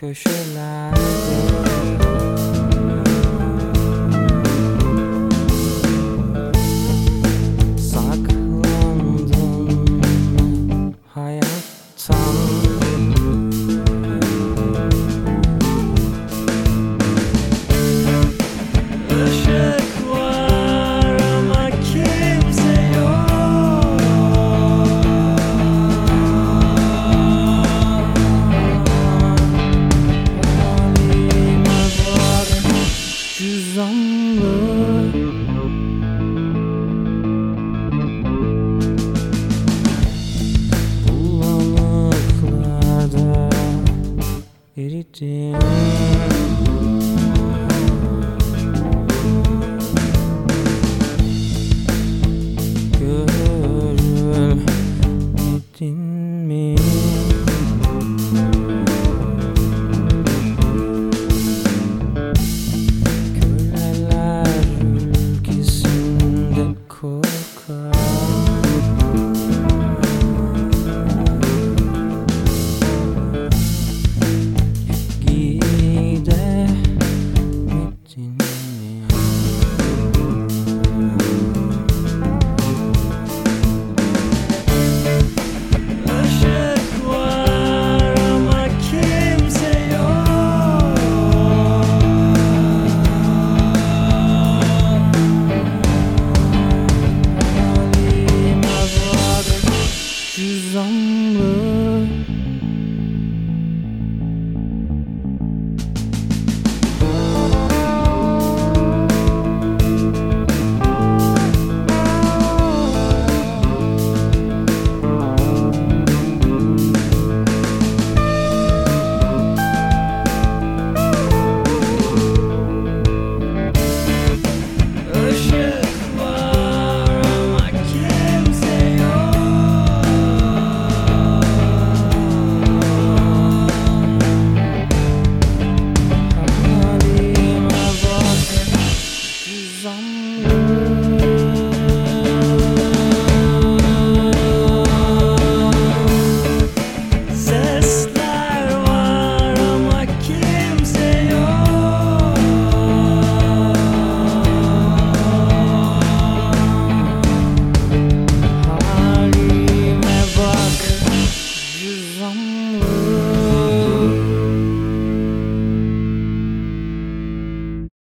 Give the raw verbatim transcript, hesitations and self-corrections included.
köşelerde. Saklandım hayattan. Işık var ama kimse yok. Halime bak, cüzdanlı. Bulanıklarda eridim. Görmedin mi? Köleler ülkesinde korkar. Gidemedin mi? Işık var ama kimse yok. Halime bak, cüzdanlı. Işık var ama kimse yok. Halime bak, cüzdanlı. Sesler var ama kimse yok. Halime bak, cüzdanlı.